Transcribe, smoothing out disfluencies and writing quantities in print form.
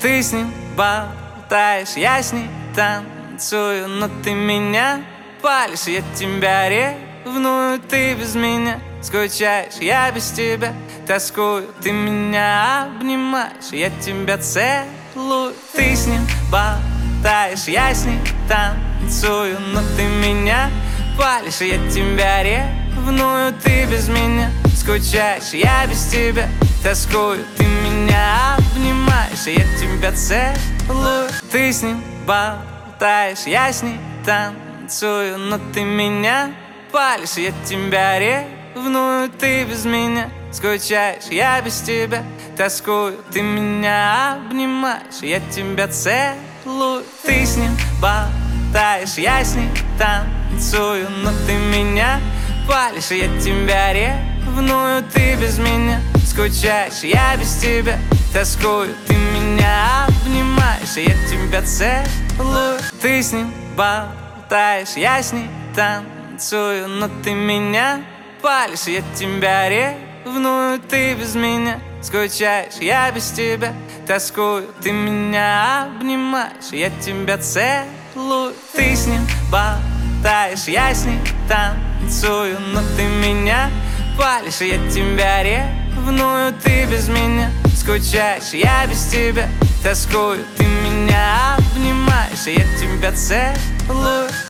Ты с ним болтаешь, я с ней танцую, но ты меня палишь, я тебя ревную, ты без меня скучаешь, я без тебя тоскую, ты меня обнимаешь, я тебя целую. Ты с ним болтаешь, я с ней танцую, но ты меня палишь, я тебя ревную, ты без меня скучаешь, я без тебя тоскую, ты меня обнимаешь, я тебя целую. Ты с ним болтаешь, я с ней танцую, но ты меня палишь, я тебя ревную, ты без меня скучаешь, я без тебя тоскую, ты меня обнимаешь, я тебя целую. Ты с ним болтаешь, я с ней танцую, но ты меня палишь, я тебя ревную, ты без меня скучаешь, я без тебя тоскую, ты меня обнимаешь, я тебя целую. Ты с ним болтаешь, я с ней танцую, но ты меня палишь, я тебя ревную, ты без меня скучаешь, я без тебя тоскую, ты меня обнимаешь, я тебя целую. Ты с ним болтаешь, я с ней танцую, но ты меня палишь, я тебя ревную, ты без меня скучаешь, я без тебя тоскую, ты меня обнимаешь, я тебя целую.